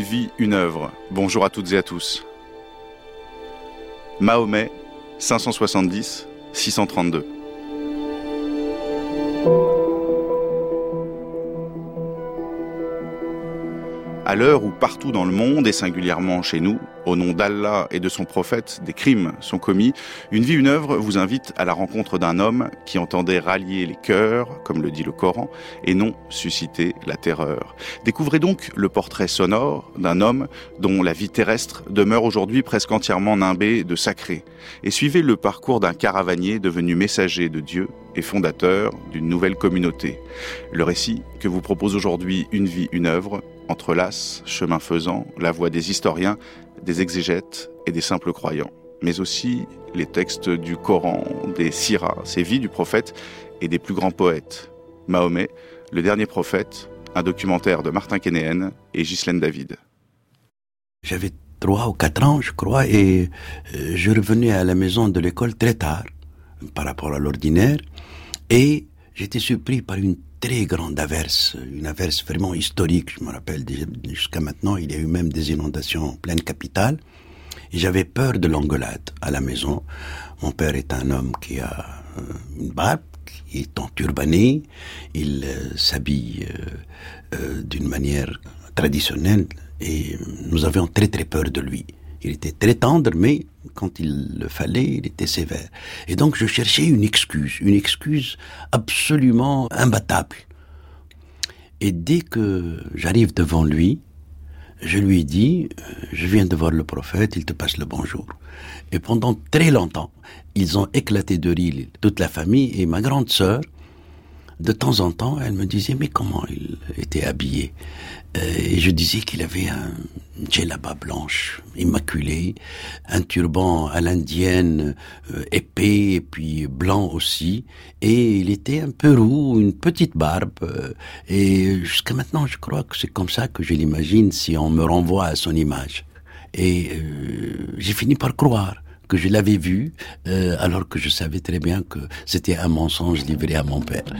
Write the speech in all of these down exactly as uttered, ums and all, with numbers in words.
vie, une œuvre. Bonjour à toutes et à tous. Mahomet, cinq cent soixante-dix à six cent trente-deux. À l'heure où partout dans le monde, et singulièrement chez nous, au nom d'Allah et de son prophète, des crimes sont commis, Une vie, une œuvre vous invite à la rencontre d'un homme qui entendait rallier les cœurs, comme le dit le Coran, et non susciter la terreur. Découvrez donc le portrait sonore d'un homme dont la vie terrestre demeure aujourd'hui presque entièrement nimbée de sacré. Et suivez le parcours d'un caravanier devenu messager de Dieu et fondateur d'une nouvelle communauté. Le récit que vous propose aujourd'hui Une vie, une œuvre entrelace, chemin faisant, la voix des historiens, des exégètes et des simples croyants, mais aussi les textes du Coran, des siras, ces vies du prophète et des plus grands poètes. Mahomet, le dernier prophète, un documentaire de Martin Kénéen et Ghislaine David. J'avais trois ou quatre ans, je crois, et je revenais à la maison de l'école très tard, par rapport à l'ordinaire, et j'étais surpris par une très grande averse, une averse vraiment historique, je me rappelle, jusqu'à maintenant, il y a eu même des inondations en pleine capitale, et j'avais peur de l'engueulade à la maison. Mon père est un homme qui a une barbe, qui est enturbané, il euh, s'habille euh, euh, d'une manière traditionnelle, et nous avions très très peur de lui. Il était très tendre, mais quand il le fallait, il était sévère. Et donc je cherchais une excuse, une excuse absolument imbattable. Et dès que j'arrive devant lui, je lui dis, je viens de voir le prophète, il te passe le bonjour. Et pendant très longtemps, ils ont éclaté de rire, toute la famille, et ma grande sœur, de temps en temps, elle me disait, mais comment il était habillé? Et je disais qu'il avait un djellaba blanche, immaculé, un turban à l'indienne, euh, épais et puis blanc aussi, et il était un peu roux, une petite barbe, euh, et jusqu'à maintenant je crois que c'est comme ça que je l'imagine si on me renvoie à son image. Et euh, j'ai fini par croire que je l'avais vu, euh, alors que je savais très bien que c'était un mensonge livré à mon père.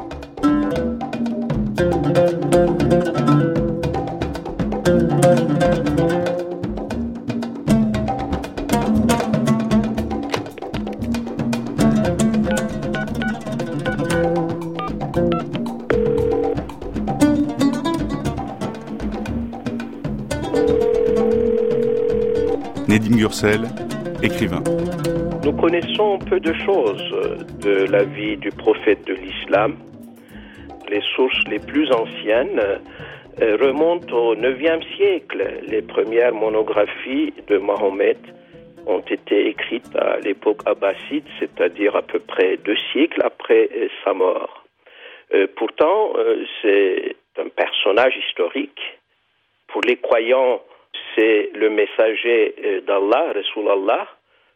Nedim Gürsel, écrivain. Nous connaissons peu de choses de la vie du prophète de l'islam. Les sources les plus anciennes remontent au neuvième siècle. Les premières monographies de Mahomet ont été écrites à l'époque abbasside, c'est-à-dire à peu près deux siècles après sa mort. Euh, pourtant, euh, c'est un personnage historique. Pour les croyants, c'est le messager d'Allah, Rasulallah.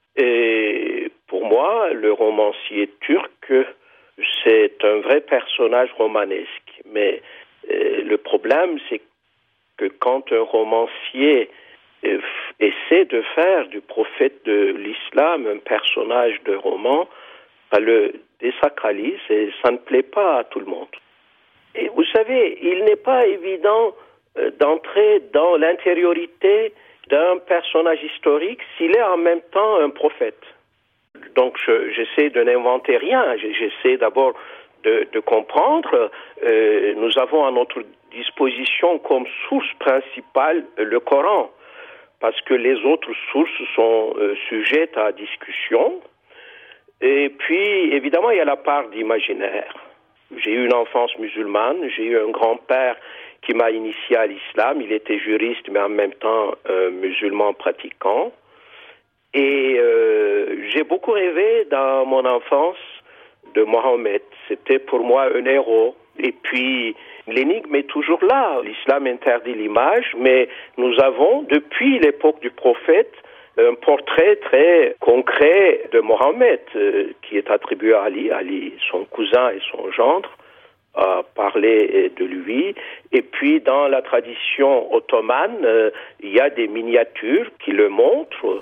Et pour moi, le romancier turc, c'est un vrai personnage romanesque. Mais euh, le problème, c'est que quand un romancier euh, essaie de faire du prophète de l'islam un personnage de roman, ça le désacralise et ça ne plaît pas à tout le monde. Et vous savez, il n'est pas évident euh, d'entrer dans l'intériorité d'un personnage historique s'il est en même temps un prophète. Donc je, j'essaie de n'inventer rien, j'essaie d'abord de, de comprendre. Euh, nous avons à notre disposition comme source principale le Coran, parce que les autres sources sont euh, sujettes à discussion. Et puis, évidemment, il y a la part d'imaginaire. J'ai eu une enfance musulmane, j'ai eu un grand-père qui m'a initié à l'islam. Il était juriste, mais en même temps un musulman pratiquant. Et euh, j'ai beaucoup rêvé dans mon enfance de Mohammed. C'était pour moi un héros. Et puis, l'énigme est toujours là. L'islam interdit l'image, mais nous avons, depuis l'époque du prophète, un portrait très concret de Mohammed euh, qui est attribué à Ali. Ali, son cousin et son gendre, a parlé de lui. Et puis, dans la tradition ottomane, euh, il y a des miniatures qui le montrent.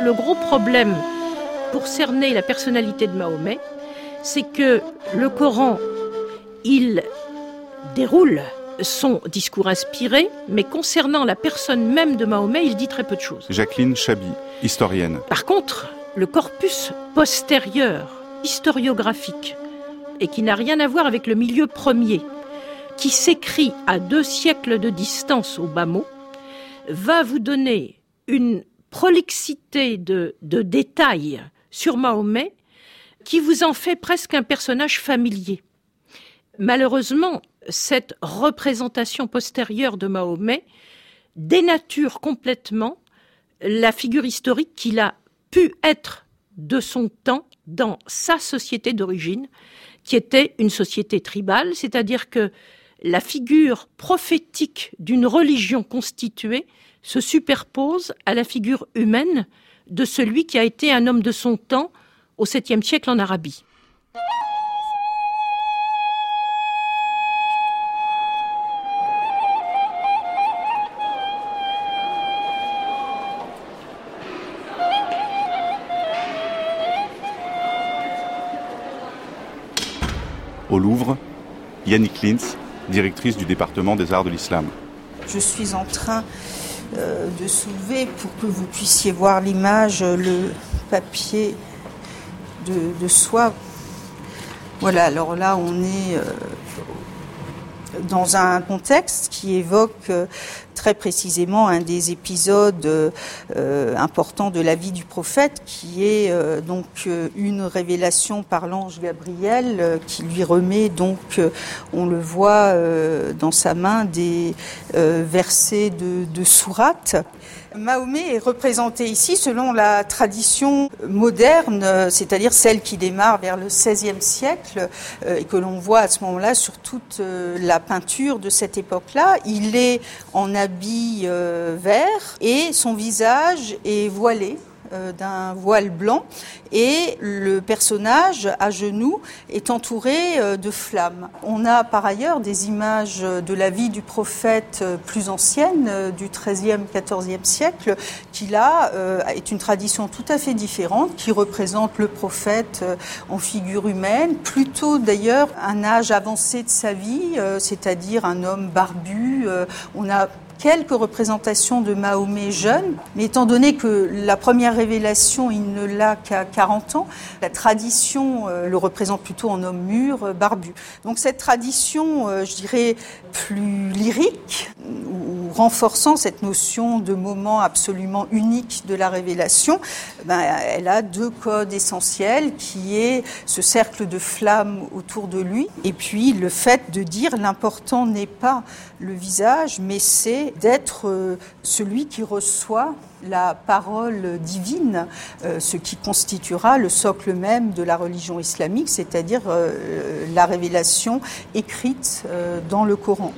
le gros problème pour cerner la personnalité de Mahomet, c'est que le Coran, il déroule son discours inspiré, mais concernant la personne même de Mahomet, il dit très peu de choses. Jacqueline Chaby, historienne. Par contre, le corpus postérieur, historiographique, et qui n'a rien à voir avec le milieu premier, qui s'écrit à deux siècles de distance au bas mot, va vous donner une prolixité de, de détails sur Mahomet qui vous en fait presque un personnage familier. Malheureusement, cette représentation postérieure de Mahomet dénature complètement la figure historique qu'il a pu être de son temps dans sa société d'origine, qui était une société tribale, c'est-à-dire que la figure prophétique d'une religion constituée se superpose à la figure humaine de celui qui a été un homme de son temps au septième siècle en Arabie. Au Louvre, Yannick Lintz, directrice du département des arts de l'islam. Je suis en train euh, de soulever, pour que vous puissiez voir l'image, le papier de, de soie. Voilà, alors là on est euh, dans un contexte qui évoque euh, très précisément un des épisodes euh, importants de la vie du prophète, qui est euh, donc euh, une révélation par l'ange Gabriel euh, qui lui remet donc, euh, on le voit euh, dans sa main, des euh, versets de, de sourates. Mahomet est représenté ici selon la tradition moderne, c'est-à-dire celle qui démarre vers le seizième siècle euh, et que l'on voit à ce moment-là sur toute euh, la peinture de cette époque-là. Il est en habit euh, vert et son visage est voilé euh, d'un voile blanc et le personnage à genoux est entouré euh, de flammes. On a par ailleurs des images de la vie du prophète euh, plus ancienne, euh, du treizième, quatorzième siècle, qui là euh, est une tradition tout à fait différente, qui représente le prophète euh, en figure humaine, plutôt d'ailleurs un âge avancé de sa vie, euh, c'est-à-dire un homme barbu. Euh, on a quelques représentations de Mahomet jeune, mais étant donné que la première révélation, il ne l'a qu'à quarante ans, la tradition euh, le représente plutôt en homme mûr, euh, barbu. Donc cette tradition, euh, je dirais, plus lyrique, ou renforçant cette notion de moment absolument unique de la révélation, ben, elle a deux codes essentiels, qui est ce cercle de flammes autour de lui, et puis le fait de dire l'important n'est pas le visage, mais c'est d'être celui qui reçoit la parole divine, ce qui constituera le socle même de la religion islamique, c'est-à-dire la révélation écrite dans le Coran.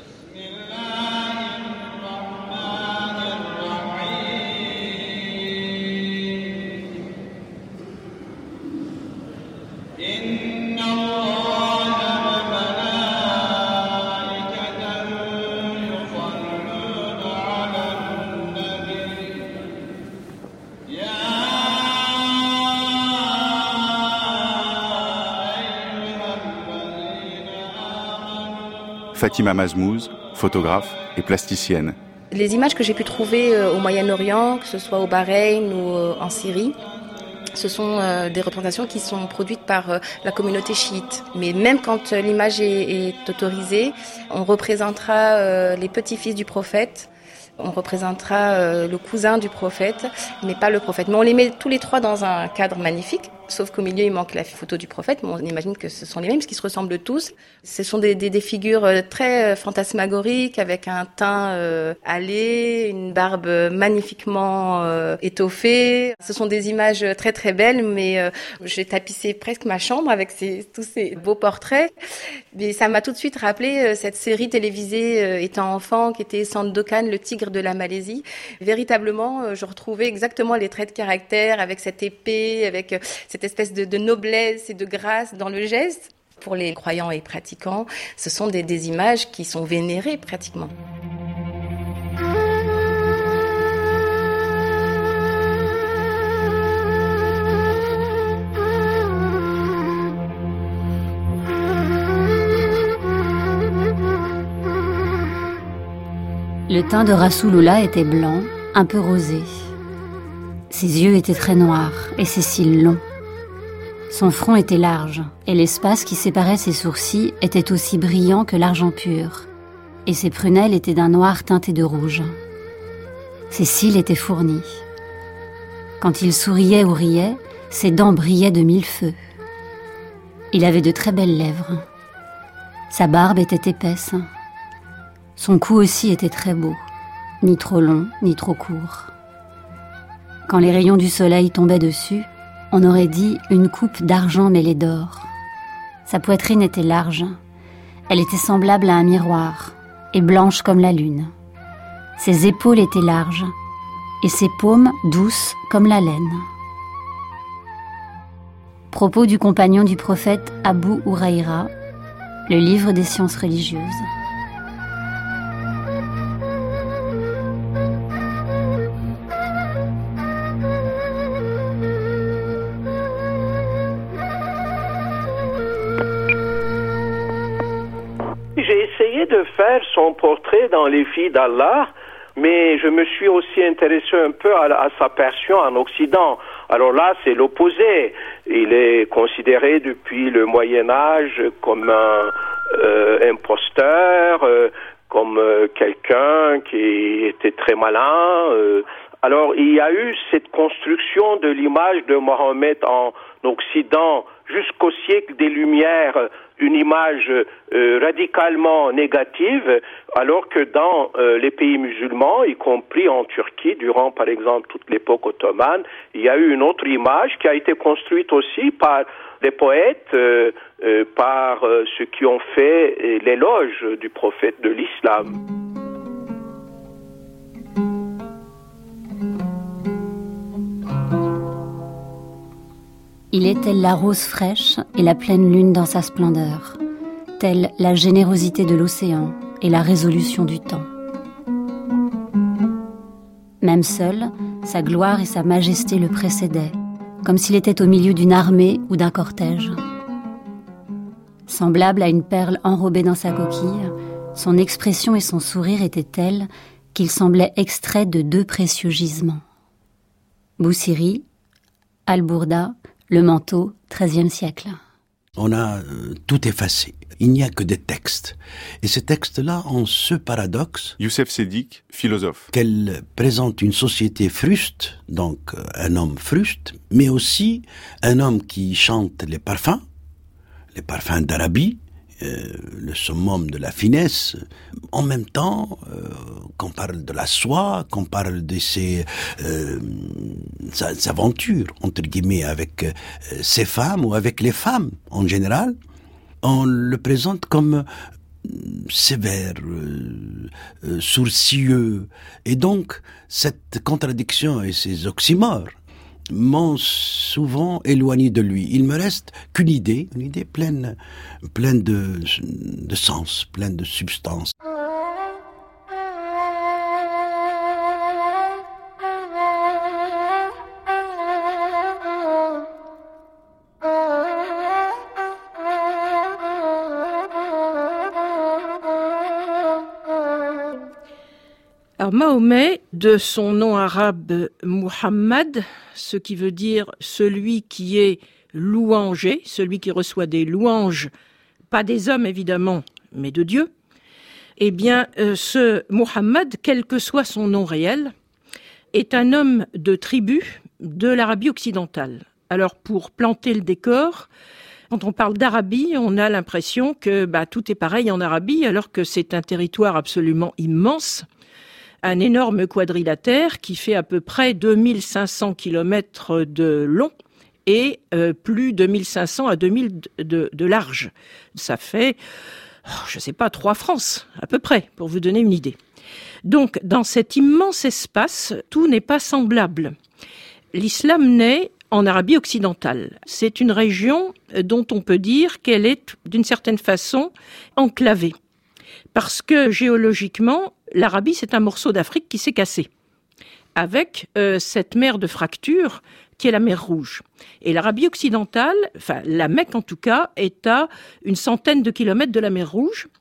Fatima Mazmouz, photographe et plasticienne. Les images que j'ai pu trouver au Moyen-Orient, que ce soit au Bahreïn ou en Syrie, ce sont euh, des représentations qui sont produites par euh, la communauté chiite. Mais même quand euh, l'image est, est autorisée, on représentera euh, les petits-fils du prophète, on représentera euh, le cousin du prophète, mais pas le prophète. Mais on les met tous les trois dans un cadre magnifique, sauf qu'au milieu, il manque la photo du prophète. Mais on imagine que ce sont les mêmes, parce qu'ils se ressemblent tous. Ce sont des, des, des figures très fantasmagoriques, avec un teint euh, hâlé, une barbe magnifiquement euh, étoffée. Ce sont des images très très belles, mais euh, j'ai tapissé presque ma chambre avec ces, tous ces beaux portraits. Mais ça m'a tout de suite rappelé euh, cette série télévisée euh, étant enfant, qui était Sandokan, le tigre de la Malaisie. Véritablement, euh, je retrouvais exactement les traits de caractère, avec cette épée, avec euh, cette espèce de, de noblesse et de grâce dans le geste. Pour les croyants et pratiquants, ce sont des, des images qui sont vénérées pratiquement. Le teint de Rasouloula était blanc, un peu rosé. Ses yeux étaient très noirs et ses cils longs. Son front était large et l'espace qui séparait ses sourcils était aussi brillant que l'argent pur. Et ses prunelles étaient d'un noir teinté de rouge. Ses cils étaient fournis. Quand il souriait ou riait, ses dents brillaient de mille feux. Il avait de très belles lèvres. Sa barbe était épaisse. Son cou aussi était très beau, ni trop long, ni trop court. Quand les rayons du soleil tombaient dessus, on aurait dit une coupe d'argent mêlée d'or. Sa poitrine était large. Elle était semblable à un miroir, et blanche comme la lune. Ses épaules étaient larges, et ses paumes douces comme la laine. Propos du compagnon du prophète Abu Huraïra, le livre des sciences religieuses. J'ai essayé de faire son portrait dans Les Filles d'Allah, mais je me suis aussi intéressé un peu à, à sa version en Occident. Alors là, c'est l'opposé. Il est considéré depuis le Moyen-Âge comme un euh, imposteur, euh, comme euh, quelqu'un qui était très malin. Euh. Alors, il y a eu cette construction de l'image de Mohammed en Occident jusqu'au siècle des Lumières, une image euh, radicalement négative, alors que dans euh, les pays musulmans, y compris en Turquie, durant par exemple toute l'époque ottomane, il y a eu une autre image qui a été construite aussi par les poètes, euh, euh, par euh, ceux qui ont fait euh, l'éloge du prophète de l'islam. Il est telle la rose fraîche et la pleine lune dans sa splendeur, telle la générosité de l'océan et la résolution du temps. Même seul, sa gloire et sa majesté le précédaient, comme s'il était au milieu d'une armée ou d'un cortège. Semblable à une perle enrobée dans sa coquille, son expression et son sourire étaient tels qu'il semblait extrait de deux précieux gisements. Boussiri, Al-Bourda, Le Manteau, treizième siècle. On a euh, tout effacé. Il n'y a que des textes. Et ces textes-là ont ce paradoxe. Youssef Sédik, philosophe. Qu'elle présente une société fruste, donc euh, un homme fruste, mais aussi un homme qui chante les parfums, les parfums d'Arabie, euh, le summum de la finesse. En même temps, euh, qu'on parle de la soie, qu'on parle de ses, euh, ses aventures, entre guillemets, avec euh, ces femmes ou avec les femmes en général, on le présente comme sévère, euh, euh, sourcilleux. Et donc, cette contradiction et ces oxymores m'ont souvent éloigné de lui. Il me reste qu'une idée, une idée pleine, pleine de, de sens, pleine de substance. Alors Mahomet, de son nom arabe Muhammad, ce qui veut dire celui qui est louangé, celui qui reçoit des louanges, pas des hommes évidemment, mais de Dieu, eh bien euh, ce Muhammad, quel que soit son nom réel, est un homme de tribu de l'Arabie occidentale. Alors pour planter le décor, quand on parle d'Arabie, on a l'impression que bah, tout est pareil en Arabie, alors que c'est un territoire absolument immense, un énorme quadrilatère qui fait à peu près deux mille cinq cents kilomètres de long et euh, plus de mille cinq cents à deux mille de, de large. Ça fait, oh, je ne sais pas, trois France à peu près, pour vous donner une idée. Donc, dans cet immense espace, tout n'est pas semblable. L'islam naît en Arabie occidentale. C'est une région dont on peut dire qu'elle est, d'une certaine façon, enclavée. Parce que, géologiquement, l'Arabie, c'est un morceau d'Afrique qui s'est cassé, avec euh, cette mer de fracture qui est la mer Rouge. Et l'Arabie occidentale, enfin la Mecque en tout cas, est à une centaine de kilomètres de la mer Rouge.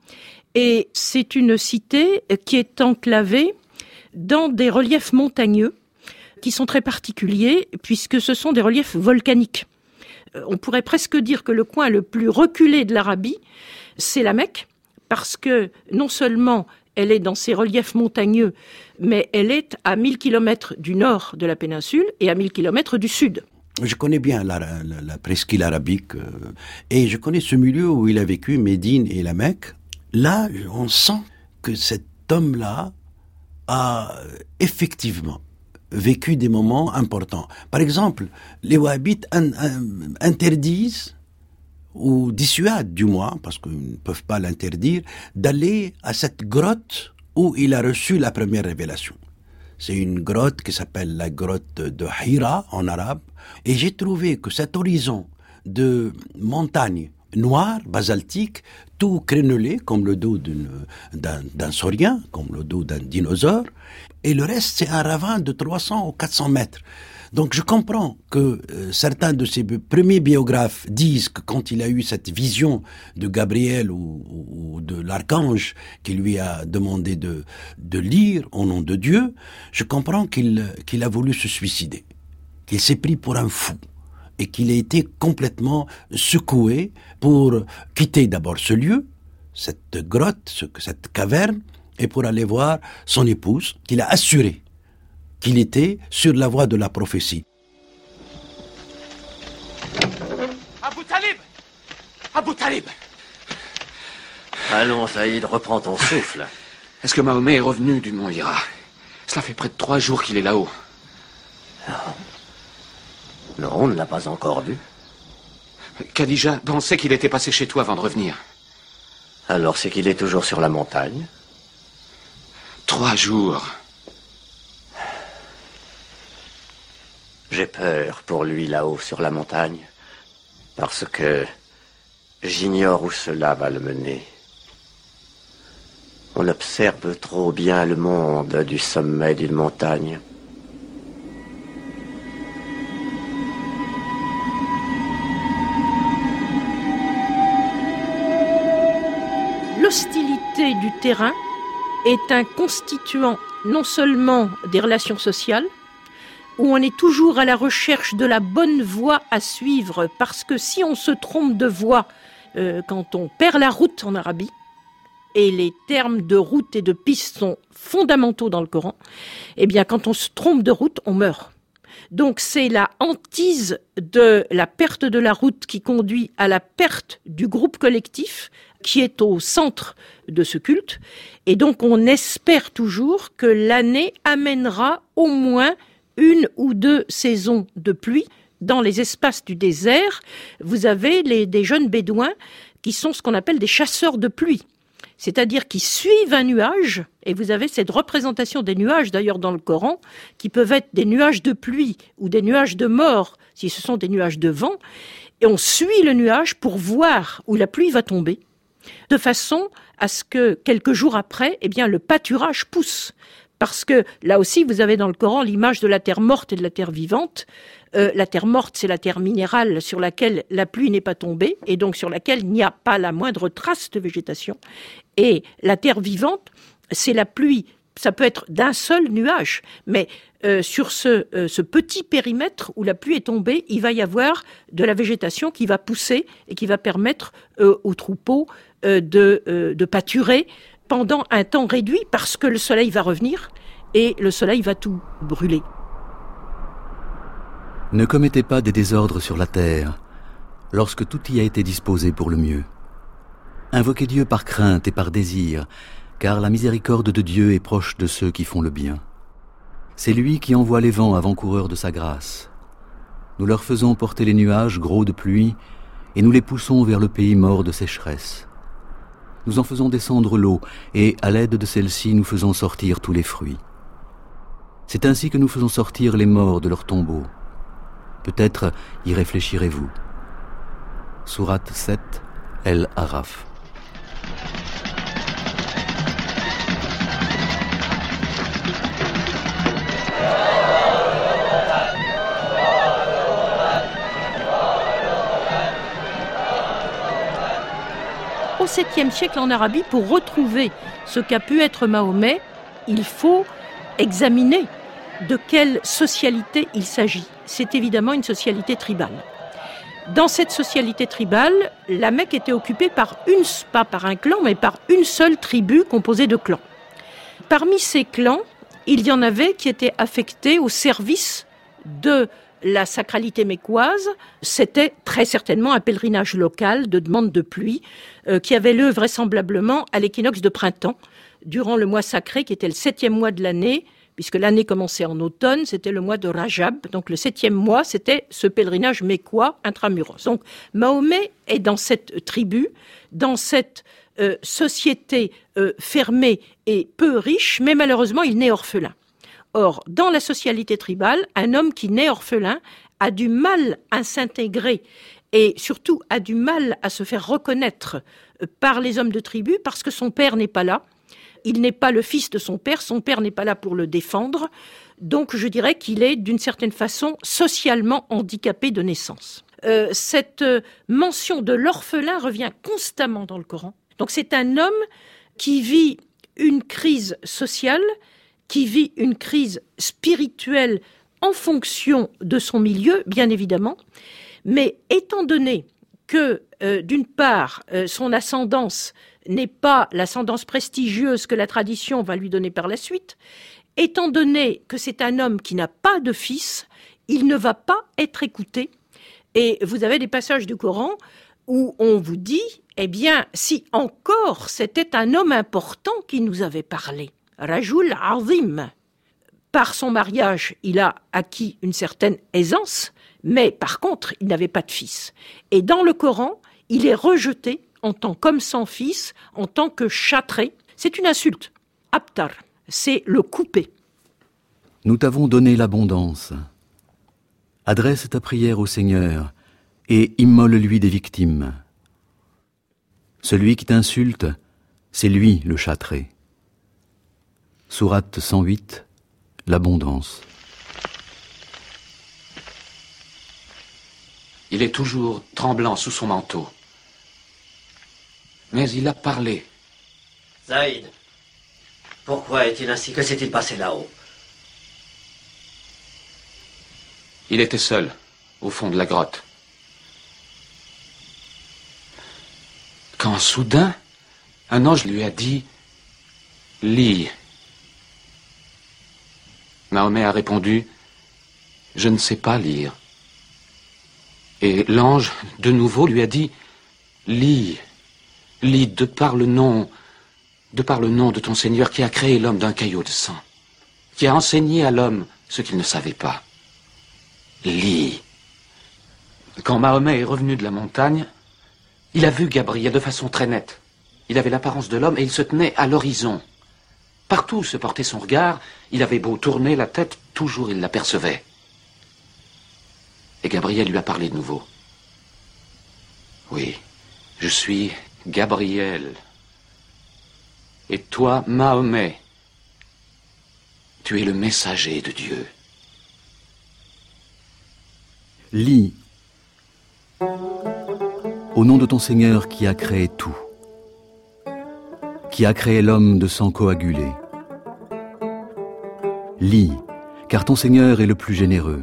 Et c'est une cité qui est enclavée dans des reliefs montagneux qui sont très particuliers puisque ce sont des reliefs volcaniques. On pourrait presque dire que le coin le plus reculé de l'Arabie, c'est la Mecque, parce que non seulement elle est dans ces reliefs montagneux, mais elle est à mille kilomètres du nord de la péninsule et à mille kilomètres du sud. Je connais bien la, la, la presqu'île arabique euh, et je connais ce milieu où il a vécu, Médine et la Mecque. Là, on sent que cet homme-là a effectivement vécu des moments importants. Par exemple, les wahhabites in, in, interdisent ou dissuadent du moins, parce qu'ils ne peuvent pas l'interdire, d'aller à cette grotte où il a reçu la première révélation. C'est une grotte qui s'appelle la grotte de Hira en arabe. Et j'ai trouvé que cet horizon de montagnes noires, basaltiques, tout crénelé comme le dos d'une, d'un, d'un saurien, comme le dos d'un dinosaure. Et le reste, c'est un ravin de trois cents ou quatre cents mètres. Donc je comprends que euh, certains de ses premiers biographes disent que quand il a eu cette vision de Gabriel ou, ou, ou de l'archange qui lui a demandé de, de lire au nom de Dieu, je comprends qu'il, qu'il a voulu se suicider, qu'il s'est pris pour un fou et qu'il a été complètement secoué pour quitter d'abord ce lieu, cette grotte, ce, cette caverne, et pour aller voir son épouse qu'il a assuré qu'il était sur la voie de la prophétie. Abou Talib! Abou Talib! Allons, Saïd, reprends ton souffle. Est-ce que Mahomet est revenu du mont Hira? Cela fait près de trois jours qu'il est là-haut. Non, on ne l'a pas encore vu. Khadija pensait qu'il était passé chez toi avant de revenir. Alors c'est qu'il est toujours sur la montagne? Trois jours. J'ai peur pour lui là-haut sur la montagne, parce que j'ignore où cela va le mener. On observe trop bien le monde du sommet d'une montagne. L'hostilité du terrain est un constituant non seulement des relations sociales, où on est toujours à la recherche de la bonne voie à suivre, parce que si on se trompe de voie, euh, quand on perd la route en Arabie, et les termes de route et de piste sont fondamentaux dans le Coran, eh bien quand on se trompe de route, on meurt. Donc c'est la hantise de la perte de la route qui conduit à la perte du groupe collectif qui est au centre de ce culte. Et donc on espère toujours que l'année amènera au moins une ou deux saisons de pluie. Dans les espaces du désert, vous avez les, des jeunes bédouins qui sont ce qu'on appelle des chasseurs de pluie. C'est-à-dire qui suivent un nuage, et vous avez cette représentation des nuages d'ailleurs dans le Coran, qui peuvent être des nuages de pluie ou des nuages de mort, si ce sont des nuages de vent, et on suit le nuage pour voir où la pluie va tomber, de façon à ce que quelques jours après, eh bien, le pâturage pousse. Parce que là aussi, vous avez dans le Coran l'image de la terre morte et de la terre vivante. Euh, la terre morte, c'est la terre minérale sur laquelle la pluie n'est pas tombée et donc sur laquelle il n'y a pas la moindre trace de végétation. Et la terre vivante, c'est la pluie. Ça peut être d'un seul nuage, mais euh, sur ce, euh, ce petit périmètre où la pluie est tombée, il va y avoir de la végétation qui va pousser et qui va permettre euh, aux troupeaux euh, de, euh, de pâturer pendant un temps réduit parce que le soleil va revenir et le soleil va tout brûler. Ne commettez pas des désordres sur la terre lorsque tout y a été disposé pour le mieux. Invoquez Dieu par crainte et par désir, car la miséricorde de Dieu est proche de ceux qui font le bien. C'est lui qui envoie les vents avant-coureurs de sa grâce. Nous leur faisons porter les nuages gros de pluie et nous les poussons vers le pays mort de sécheresse. Nous en faisons descendre l'eau et, à l'aide de celle-ci, nous faisons sortir tous les fruits. C'est ainsi que nous faisons sortir les morts de leurs tombeaux. Peut-être y réfléchirez-vous. Sourate sept, El-Araf. au septième siècle en Arabie, pour retrouver ce qu'a pu être Mahomet, il faut examiner de quelle socialité il s'agit. C'est évidemment une socialité tribale. Dans cette socialité tribale, la Mecque était occupée par une, pas par un clan, mais par une seule tribu composée de clans. Parmi ces clans, il y en avait qui étaient affectés au service de la sacralité mécoise. C'était très certainement un pèlerinage local de demande de pluie euh, qui avait lieu vraisemblablement à l'équinoxe de printemps, durant le mois sacré qui était le septième mois de l'année, puisque l'année commençait en automne, c'était le mois de Rajab. Donc le septième mois, c'était ce pèlerinage mécois intramuros. Donc Mahomet est dans cette tribu, dans cette euh, société euh, fermée et peu riche, mais malheureusement, il naît orphelin. Or, dans la socialité tribale, un homme qui naît orphelin a du mal à s'intégrer et surtout a du mal à se faire reconnaître par les hommes de tribu parce que son père n'est pas là. Il n'est pas le fils de son père, son père n'est pas là pour le défendre. Donc je dirais qu'il est d'une certaine façon socialement handicapé de naissance. Euh, cette mention de l'orphelin revient constamment dans le Coran. Donc c'est un homme qui vit une crise sociale, qui vit une crise spirituelle en fonction de son milieu, bien évidemment. Mais étant donné que, euh, d'une part, euh, son ascendance n'est pas l'ascendance prestigieuse que la tradition va lui donner par la suite, étant donné que c'est un homme qui n'a pas de fils, il ne va pas être écouté. Et vous avez des passages du Coran où on vous dit, eh bien, si encore c'était un homme important qui nous avait parlé, Rajul Azim. Par son mariage, il a acquis une certaine aisance, mais par contre, il n'avait pas de fils. Et dans le Coran, il est rejeté en tant qu'homme sans fils, en tant que châtré. C'est une insulte. Abtar, c'est le coupé. Nous t'avons donné l'abondance. Adresse ta prière au Seigneur et immole-lui des victimes. Celui qui t'insulte, c'est lui le châtré. Sourate cent huit, l'abondance. Il est toujours tremblant sous son manteau. Mais il a parlé. Zaïd, pourquoi est-il ainsi? Que s'est-il passé là-haut? Il était seul, au fond de la grotte. Quand soudain, un ange lui a dit « Lis ». Mahomet a répondu « Je ne sais pas lire ». Et l'ange, de nouveau, lui a dit « Lis, lis de par le nom, de par le nom de ton Seigneur qui a créé l'homme d'un caillot de sang, qui a enseigné à l'homme ce qu'il ne savait pas. Lis ». Quand Mahomet est revenu de la montagne, il a vu Gabriel de façon très nette. Il avait l'apparence de l'homme et il se tenait à l'horizon. Partout où se portait son regard, il avait beau tourner la tête, toujours il l'apercevait. Et Gabriel lui a parlé de nouveau. Oui, je suis Gabriel. Et toi, Mahomet, tu es le messager de Dieu. Lis. Au nom de ton Seigneur qui a créé tout, qui a créé l'homme de sang coagulé. Lis, car ton Seigneur est le plus généreux.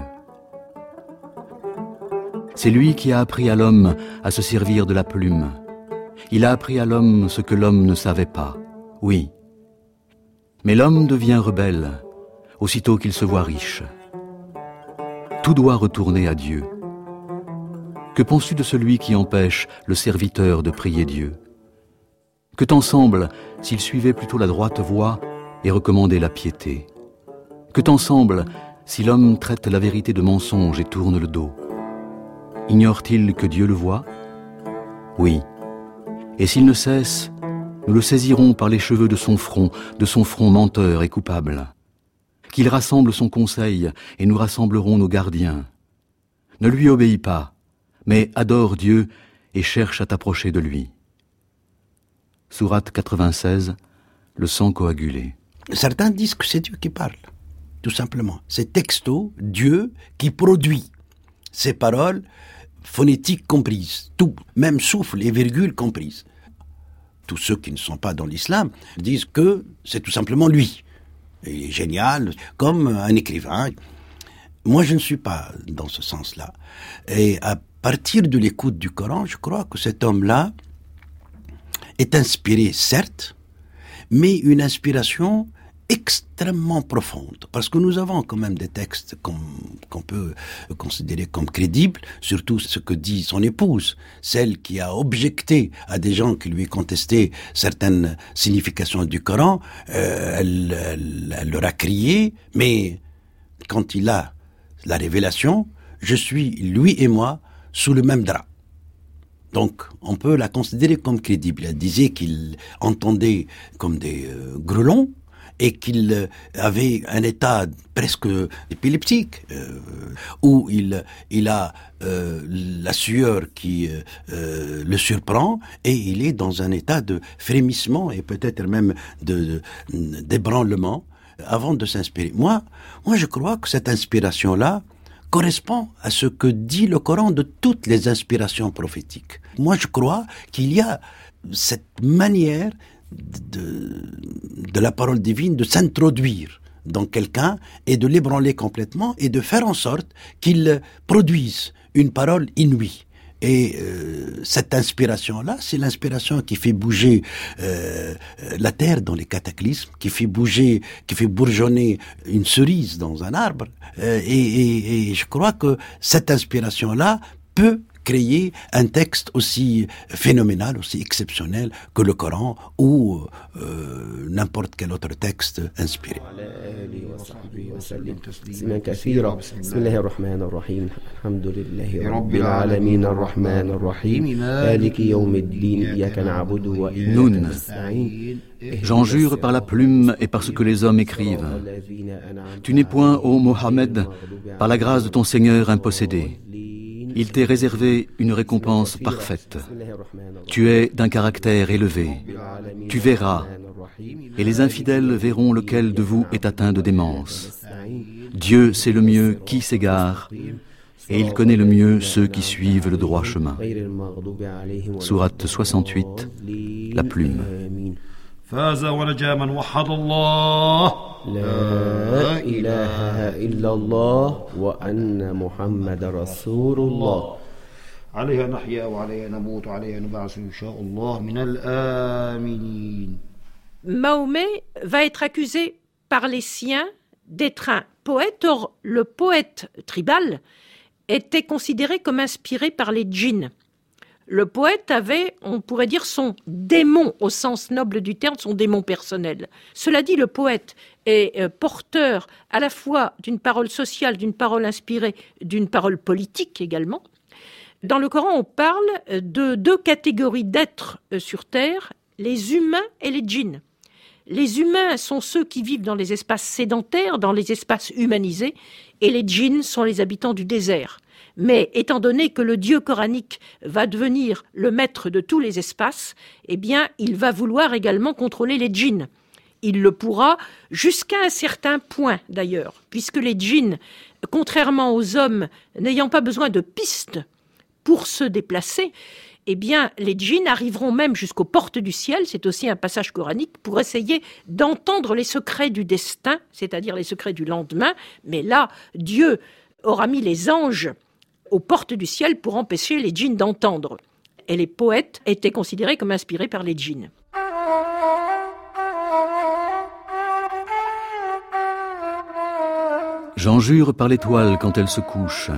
C'est lui qui a appris à l'homme à se servir de la plume. Il a appris à l'homme ce que l'homme ne savait pas. Oui. Mais l'homme devient rebelle, aussitôt qu'il se voit riche. Tout doit retourner à Dieu. Que penses-tu de celui qui empêche le serviteur de prier Dieu? Que t'en semble s'il suivait plutôt la droite voie et recommandait la piété? Que t'en semble si l'homme traite la vérité de mensonge et tourne le dos? Ignore-t-il que Dieu le voit? Oui. Et s'il ne cesse, nous le saisirons par les cheveux de son front, de son front menteur et coupable. Qu'il rassemble son conseil et nous rassemblerons nos gardiens. Ne lui obéis pas, mais adore Dieu et cherche à t'approcher de lui. Sourate quatre-vingt-seize, le sang coagulé. Certains disent que c'est Dieu qui parle, tout simplement. C'est texto, Dieu qui produit ces paroles phonétiques comprises, tout, même souffle et virgule comprises. tous ceux qui ne sont pas dans l'islam, disent que c'est tout simplement lui. Il est génial, comme un écrivain. Moi, je ne suis pas dans ce sens-là. Et à partir de l'écoute du Coran, je crois que cet homme-là est inspiré, certes, mais une inspiration extrêmement profonde, parce que nous avons quand même des textes qu'on, qu'on peut considérer comme crédibles, surtout ce que dit son épouse, celle qui a objecté à des gens qui lui contestaient certaines significations du Coran, euh, elle, elle, elle leur a crié, mais quand il a la révélation, je suis, lui et moi, sous le même drap. Donc, on peut la considérer comme crédible. Elle disait qu'il entendait comme des euh, grelons, et qu'il avait un état presque épileptique, euh, où il, il a euh, la sueur qui euh, le surprend, et il est dans un état de frémissement et peut-être même de, de, d'ébranlement avant de s'inspirer. Moi, moi, je crois que cette inspiration-là correspond à ce que dit le Coran de toutes les inspirations prophétiques. Moi, je crois qu'il y a cette manière De, de la parole divine, de s'introduire dans quelqu'un et de l'ébranler complètement et de faire en sorte qu'il produise une parole inouïe. Et euh, cette inspiration-là, c'est l'inspiration qui fait bouger euh, la terre dans les cataclysmes, qui fait bouger, qui fait bourgeonner une cerise dans un arbre. Euh, et, et, et je crois que cette inspiration-là peut créer un texte aussi phénoménal, aussi exceptionnel que le Coran ou euh, n'importe quel autre texte inspiré. Noun. J'en jure par la plume et par ce que les hommes écrivent. Tu n'es point, ô Mohammed, par la grâce de ton Seigneur impossédé. Il t'est réservé une récompense parfaite. Tu es d'un caractère élevé. Tu verras, et les infidèles verront lequel de vous est atteint de démence. Dieu sait le mieux qui s'égare, et il connaît le mieux ceux qui suivent le droit chemin. Sourate soixante-huit, la plume. فاز ونجا من وحد الله لا إله إلا الله وأن محمد رسول الله عليها نحيا وعليها نموت وعليها نبعث إن شاء الله من الآمنين. Mahomet va être accusé par les siens d'être un poète. Or, le poète tribal était considéré comme inspiré par les djinns. Le poète avait, on pourrait dire, son démon, au sens noble du terme, son démon personnel. Cela dit, le poète est euh, porteur à la fois d'une parole sociale, d'une parole inspirée, d'une parole politique également. Dans le Coran, on parle de deux catégories d'êtres euh, sur Terre, les humains et les djinns. Les humains sont ceux qui vivent dans les espaces sédentaires, dans les espaces humanisés, et les djinns sont les habitants du désert. Mais étant donné que le Dieu coranique va devenir le maître de tous les espaces, eh bien, il va vouloir également contrôler les djinns. Il le pourra jusqu'à un certain point, d'ailleurs, puisque les djinns, contrairement aux hommes, n'ayant pas besoin de pistes pour se déplacer, eh bien, les djinns arriveront même jusqu'aux portes du ciel, c'est aussi un passage coranique, pour essayer d'entendre les secrets du destin, c'est-à-dire les secrets du lendemain. Mais là, Dieu aura mis les anges aux portes du ciel pour empêcher les djinns d'entendre. Et les poètes étaient considérés comme inspirés par les djinns. J'en jure par l'étoile quand elle se couche.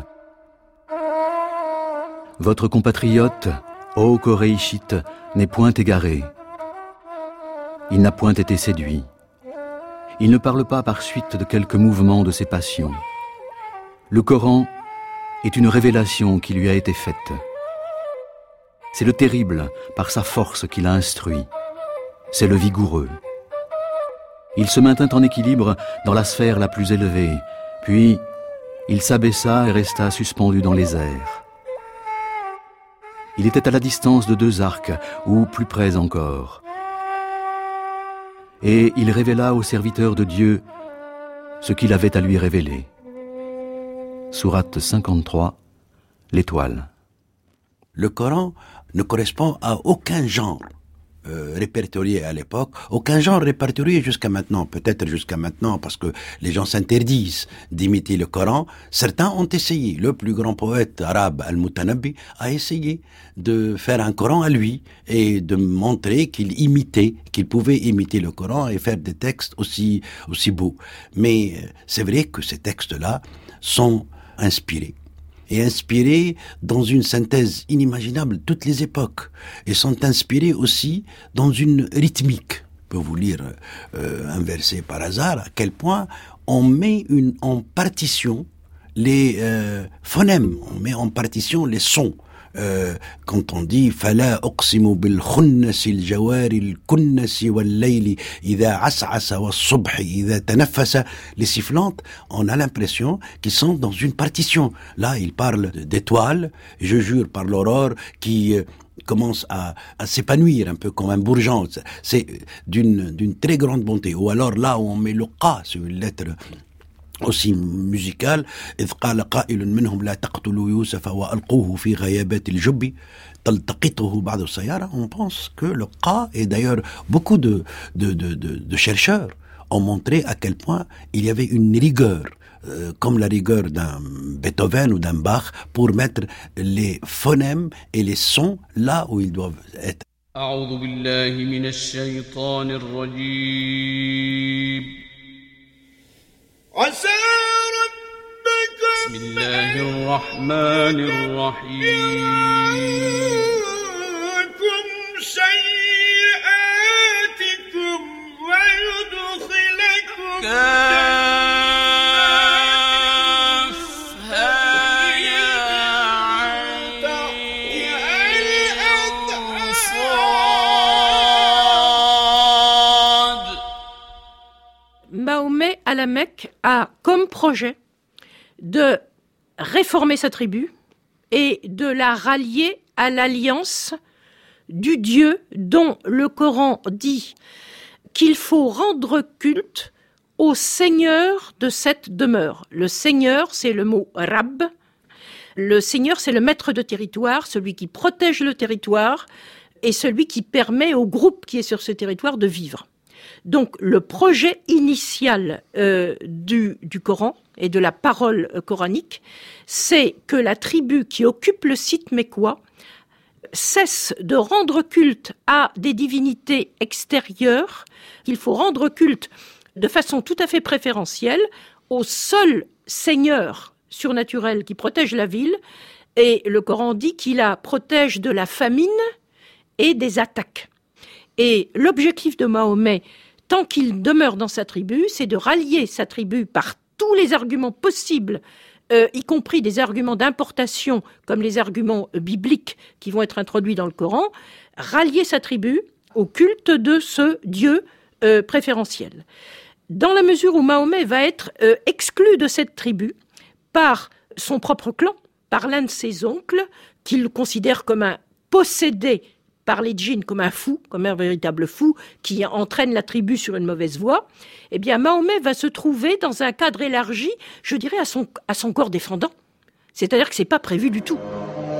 Votre compatriote, ô Koréishite, n'est point égaré. Il n'a point été séduit. Il ne parle pas par suite de quelques mouvements de ses passions. Le Coran est une révélation qui lui a été faite. C'est le terrible par sa force qui l'a instruit. C'est le vigoureux. Il se maintint en équilibre dans la sphère la plus élevée, puis il s'abaissa et resta suspendu dans les airs. Il était à la distance de deux arcs, ou plus près encore. Et il révéla au serviteur de Dieu ce qu'il avait à lui révéler. Sourate cinquante-trois, l'étoile. Le Coran ne correspond à aucun genre euh, répertorié à l'époque, aucun genre répertorié jusqu'à maintenant, peut-être jusqu'à maintenant parce que les gens s'interdisent d'imiter le Coran. Certains ont essayé. Le plus grand poète arabe, Al-Mutanabbi, a essayé de faire un Coran à lui et de montrer qu'il imitait, qu'il pouvait imiter le Coran et faire des textes aussi, aussi beaux. Mais c'est vrai que ces textes-là sont inspirés. Et inspirés dans une synthèse inimaginable de toutes les époques. Et sont inspirés aussi dans une rythmique. Je peux vous lire euh, un verset par hasard, à quel point on met une, en partition les euh, phonèmes, on met en partition les sons. Euh, quand on dit فلا أقسم بالخنس الجوار الكنس والليل إذا عسعس والصبح إذا تنفس, les sifflantes, on a l'impression qu'ils sont dans une partition. Là, il parle d'étoiles, je jure par l'aurore qui euh, commence à, à s'épanouir un peu comme un bourgeon. C'est d'une, d'une très grande bonté. Ou alors là où on met le qa sur une lettre aussi musical, إذ قال قائل منهم لا تقتلوا يوسف وألقوه في غيابات الجب تلتقطه بعض السيارة. On pense que le qa, et d'ailleurs beaucoup de, de, de, de, de chercheurs ont montré à quel point il y avait une rigueur, euh, comme la rigueur d'un Beethoven ou d'un Bach, pour mettre les phonèmes et les sons là où ils doivent être. أعوذ بالله من الشيطان الرجيم. عسى ربك بسم الله الرحمن الرحيم سيئاتكم ويدخلكم كافها يا عين صاد. Mahomet à la Mecque a comme projet de réformer sa tribu et de la rallier à l'alliance du Dieu dont le Coran dit qu'il faut rendre culte au Seigneur de cette demeure. Le Seigneur, c'est le mot Rab. Le Seigneur, c'est le maître de territoire, celui qui protège le territoire et celui qui permet au groupe qui est sur ce territoire de vivre. Donc le projet initial euh, du, du Coran et de la parole coranique, c'est que la tribu qui occupe le site mécois cesse de rendre culte à des divinités extérieures, qu'il faut rendre culte de façon tout à fait préférentielle au seul Seigneur surnaturel qui protège la ville, et le Coran dit qu'il la protège de la famine et des attaques. Et l'objectif de Mahomet, tant qu'il demeure dans sa tribu, c'est de rallier sa tribu par tous les arguments possibles, euh, y compris des arguments d'importation, comme les arguments bibliques qui vont être introduits dans le Coran, rallier sa tribu au culte de ce Dieu euh, préférentiel. Dans la mesure où Mahomet va être euh, exclu de cette tribu par son propre clan, par l'un de ses oncles, qu'il considère comme un possédé par les djinns, comme un fou, comme un véritable fou, qui entraîne la tribu sur une mauvaise voie, eh bien Mahomet va se trouver dans un cadre élargi, je dirais, à son, à son corps défendant. C'est-à-dire que ce n'est pas prévu du tout.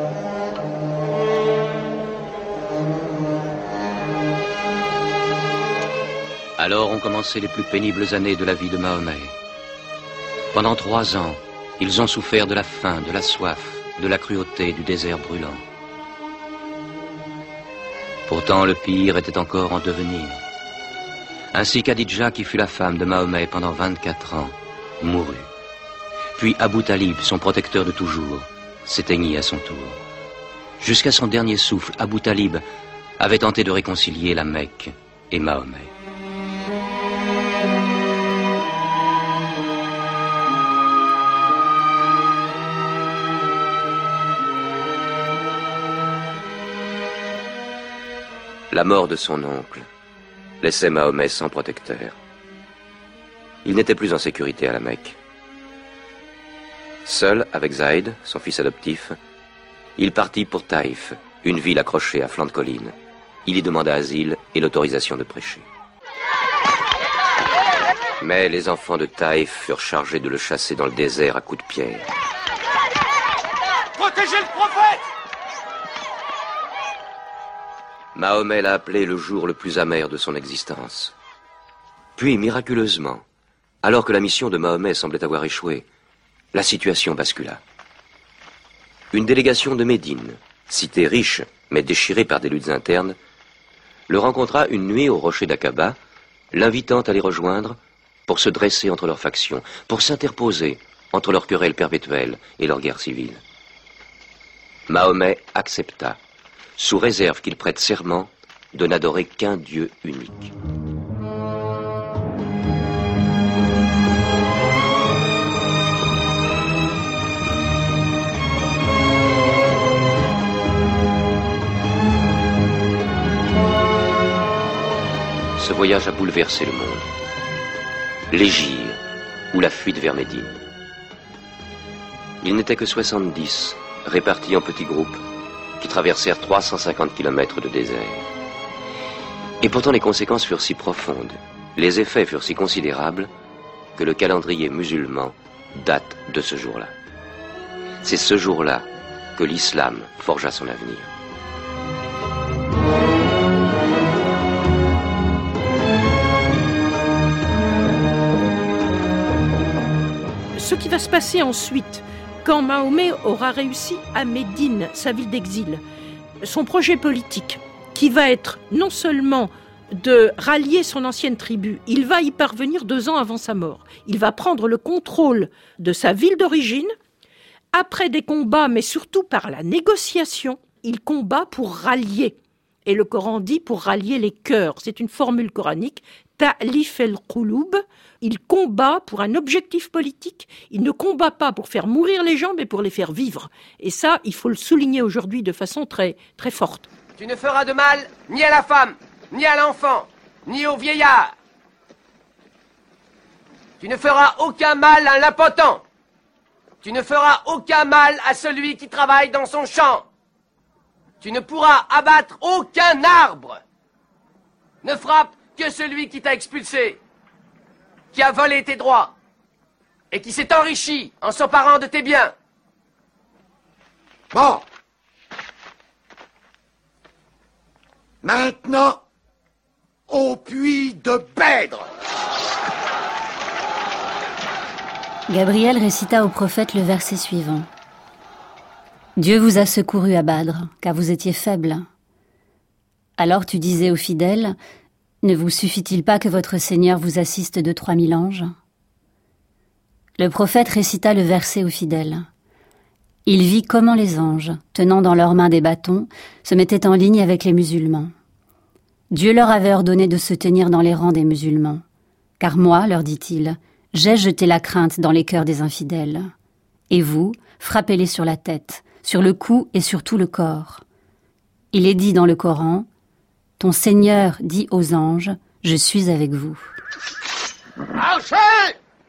Alors ont commencé les plus pénibles années de la vie de Mahomet. Pendant trois ans, ils ont souffert de la faim, de la soif, de la cruauté, du désert brûlant. Pourtant, le pire était encore en devenir. Ainsi Khadija, qui fut la femme de Mahomet pendant vingt-quatre ans, mourut. Puis Abu Talib, son protecteur de toujours, s'éteignit à son tour. Jusqu'à son dernier souffle, Abu Talib avait tenté de réconcilier la Mecque et Mahomet. La mort de son oncle laissait Mahomet sans protecteur. Il n'était plus en sécurité à la Mecque. Seul, avec Zaïd, son fils adoptif, il partit pour Taïf, une ville accrochée à flanc de colline. Il y demanda asile et l'autorisation de prêcher. Mais les enfants de Taïf furent chargés de le chasser dans le désert à coups de pierre. Protégez le prophète! Mahomet l'a appelé le jour le plus amer de son existence. Puis, miraculeusement, alors que la mission de Mahomet semblait avoir échoué, la situation bascula. Une délégation de Médine, cité riche mais déchirée par des luttes internes, le rencontra une nuit au rocher d'Aqaba, l'invitant à les rejoindre pour se dresser entre leurs factions, pour s'interposer entre leurs querelles perpétuelles et leur guerre civile. Mahomet accepta, sous réserve qu'il prête serment de n'adorer qu'un Dieu unique. Ce voyage a bouleversé le monde. L'Hégire ou la fuite vers Médine. Ils n'étaient que soixante-dix, répartis en petits groupes, qui traversèrent trois cent cinquante kilomètres de désert. Et pourtant les conséquences furent si profondes, les effets furent si considérables, que le calendrier musulman date de ce jour-là. C'est ce jour-là que l'islam forgea son avenir. Ce qui va se passer ensuite, quand Mahomet aura réussi à Médine, sa ville d'exil, son projet politique, qui va être non seulement de rallier son ancienne tribu, il va y parvenir deux ans avant sa mort. Il va prendre le contrôle de sa ville d'origine, après des combats, mais surtout par la négociation, il combat pour rallier. Et le Coran dit pour rallier les cœurs. C'est une formule coranique, ta'lif el-qouloub. Il combat pour un objectif politique. Il ne combat pas pour faire mourir les gens, mais pour les faire vivre. Et ça, il faut le souligner aujourd'hui de façon très, très forte. Tu ne feras de mal ni à la femme, ni à l'enfant, ni au vieillard. Tu ne feras aucun mal à l'impotent. Tu ne feras aucun mal à celui qui travaille dans son champ. Tu ne pourras abattre aucun arbre. Ne frappe que celui qui t'a expulsé, qui a volé tes droits et qui s'est enrichi en s'emparant de tes biens. Bon. Maintenant, au puits de Bèdre. Gabriel récita au prophète le verset suivant. Dieu vous a secouru à Badr, car vous étiez faible. Alors tu disais aux fidèles, ne vous suffit-il pas que votre Seigneur vous assiste de trois mille anges ? Le prophète récita le verset aux fidèles. Il vit comment les anges, tenant dans leurs mains des bâtons, se mettaient en ligne avec les musulmans. Dieu leur avait ordonné de se tenir dans les rangs des musulmans. Car moi, leur dit-il, j'ai jeté la crainte dans les cœurs des infidèles. Et vous, frappez-les sur la tête, sur le cou et sur tout le corps. Il est dit dans le Coran, « Ton Seigneur dit aux anges, je suis avec vous. » Marchez ! Avancez !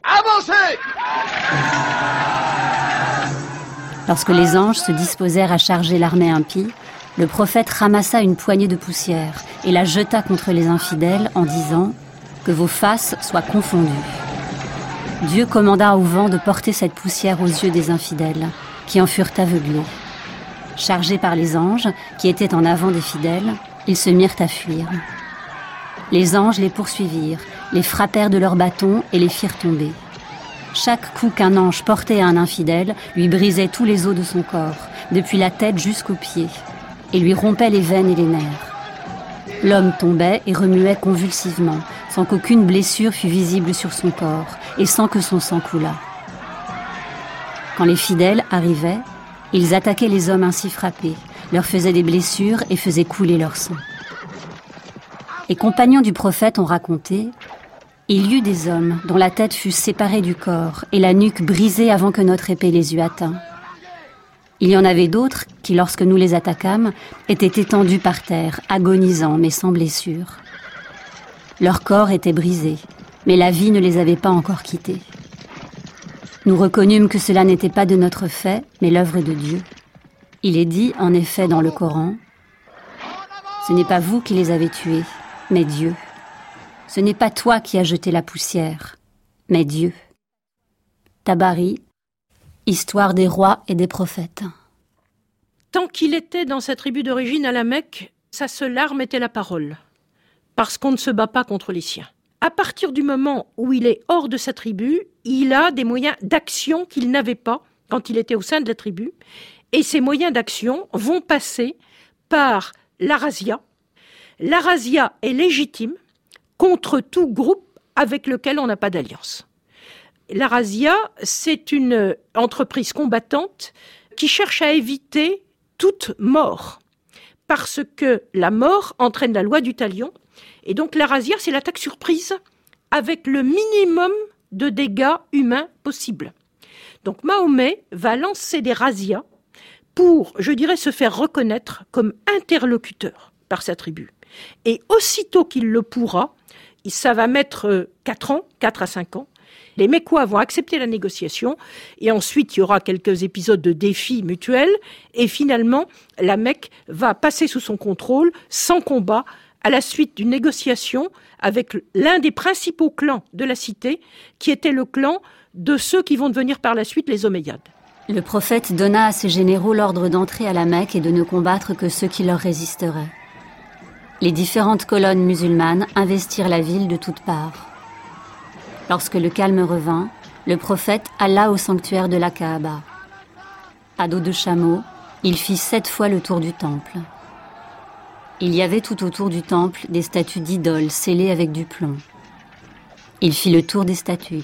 Lorsque les anges se disposèrent à charger l'armée impie, le prophète ramassa une poignée de poussière et la jeta contre les infidèles en disant « Que vos faces soient confondues. » Dieu commanda au vent de porter cette poussière aux yeux des infidèles, qui en furent aveuglés. Chargés par les anges, qui étaient en avant des fidèles, ils se mirent à fuir. Les anges les poursuivirent, les frappèrent de leurs bâtons et les firent tomber. Chaque coup qu'un ange portait à un infidèle lui brisait tous les os de son corps, depuis la tête jusqu'aux pieds, et lui rompait les veines et les nerfs. L'homme tombait et remuait convulsivement, sans qu'aucune blessure fût visible sur son corps, et sans que son sang coulât. Quand les fidèles arrivaient, ils attaquaient les hommes ainsi frappés, leur faisaient des blessures et faisaient couler leur sang. Les compagnons du prophète ont raconté « Il y eut des hommes dont la tête fut séparée du corps et la nuque brisée avant que notre épée les eût atteints. Il y en avait d'autres qui, lorsque nous les attaquâmes, étaient étendus par terre, agonisants mais sans blessure. Leur corps était brisé, mais la vie ne les avait pas encore quittés. Nous reconnûmes que cela n'était pas de notre fait, mais l'œuvre de Dieu. Il est dit, en effet, dans le Coran, « Ce n'est pas vous qui les avez tués, mais Dieu. Ce n'est pas toi qui as jeté la poussière, mais Dieu. » Tabari, Histoire des rois et des prophètes. Tant qu'il était dans sa tribu d'origine à la Mecque, sa seule arme était la parole, parce qu'on ne se bat pas contre les siens. À partir du moment où il est hors de sa tribu, il a des moyens d'action qu'il n'avait pas quand il était au sein de la tribu, et ces moyens d'action vont passer par la razzia. La razzia est légitime contre tout groupe avec lequel on n'a pas d'alliance. La razzia, c'est une entreprise combattante qui cherche à éviter toute mort, parce que la mort entraîne la loi du talion, et donc la razzia, c'est l'attaque surprise avec le minimum de dégâts humains possible. Donc Mahomet va lancer des razzias pour, je dirais, se faire reconnaître comme interlocuteur par sa tribu. Et aussitôt qu'il le pourra, ça va mettre quatre ans, quatre à cinq ans, les Mécois vont accepter la négociation et ensuite il y aura quelques épisodes de défis mutuels et finalement la Mecque va passer sous son contrôle sans combat à la suite d'une négociation avec l'un des principaux clans de la cité qui était le clan de ceux qui vont devenir par la suite les Omeyyades. Le prophète donna à ses généraux l'ordre d'entrer à la Mecque et de ne combattre que ceux qui leur résisteraient. Les différentes colonnes musulmanes investirent la ville de toutes parts. Lorsque le calme revint, le prophète alla au sanctuaire de la Kaaba. À dos de chameau, il fit sept fois le tour du temple. Il y avait tout autour du temple des statues d'idoles scellées avec du plomb. Il fit le tour des statues.